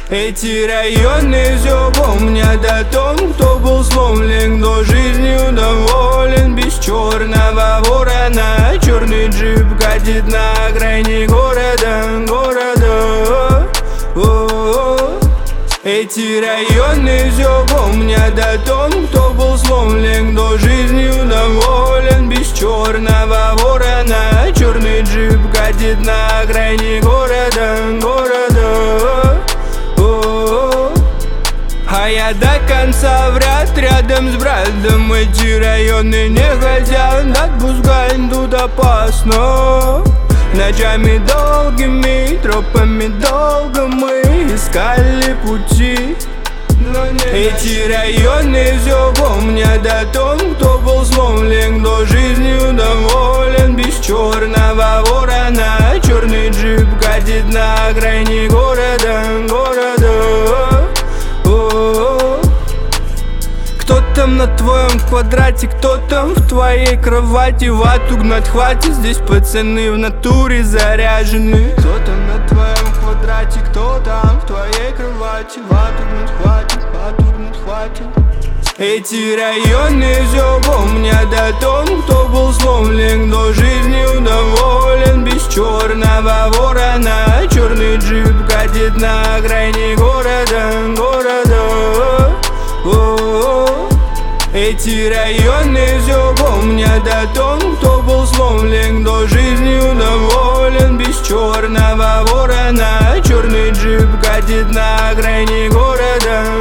Эти районы все помнят о том, кто был сломлен, кто жизнью доволен. Без черного ворона черный джип катит на окраине города. Эти районы все помнят о том, кто был сломлен, кто жизнью доволен. Без черного ворона черный джип катит на окраине города. А я до конца вряд рядом с братом. Эти районы не хотят отпускать, тут опасно. Ночами долгими, тропами долго мы искали пути. Эти районы все помнят о том, кто был сломлен, кто жизнью доволен. Без черного ворона черный джип катит на окраине города. Кто там на твоем квадрате, кто там в твоей кровати? Вату гнать хватит, здесь пацаны в натуре заряжены. Кто там на твоем квадрате, кто там в твоей кровати? Вату гнать хватит. Эти районы все помнят о том, кто был сломлен, кто жизнью доволен. Без черного ворона черный джип катит на окраине города. Эти районы все помнят о том, кто был сломлен, кто жизнью доволен. Без черного ворона черный джип катит на окраине города.